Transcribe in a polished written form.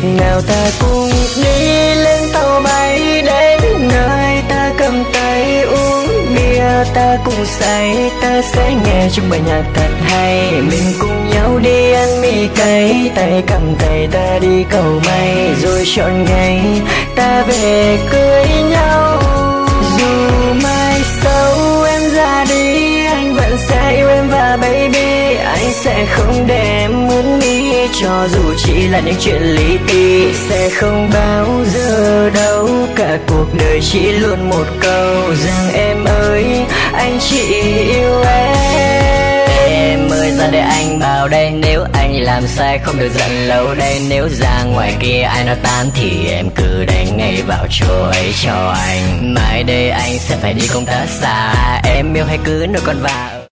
nào ta cùng đi lên tàu bay đến nơi ta cầm tay uống bia, ta cùng say, ta sẽ nghe trong bài nhạc thật hay. Mình cùng nhau đi ăn mì cay, tay cầm tay ta đi cầu may, rồi chọn ngày ta về cưới nhau. Dù mai sau em ra đi, anh vẫn sẽ yêu em và baby, anh sẽ không để em mất đi, cho dù chỉ là những chuyện lý ti. Sẽ không bao giờ đâu, cả cuộc đời chỉ luôn một câu rằng em ơi, anh chỉ yêu em. Em ơi ra đây anh bảo đây, nếu anh làm sai không được giận lâu đây. Nếu ra ngoài kia ai nói tan thì em cứ đánh ngay vào chỗ ấy cho anh. Mai đây anh sẽ phải đi công tác xa, em yêu hay cứ nuôi con vào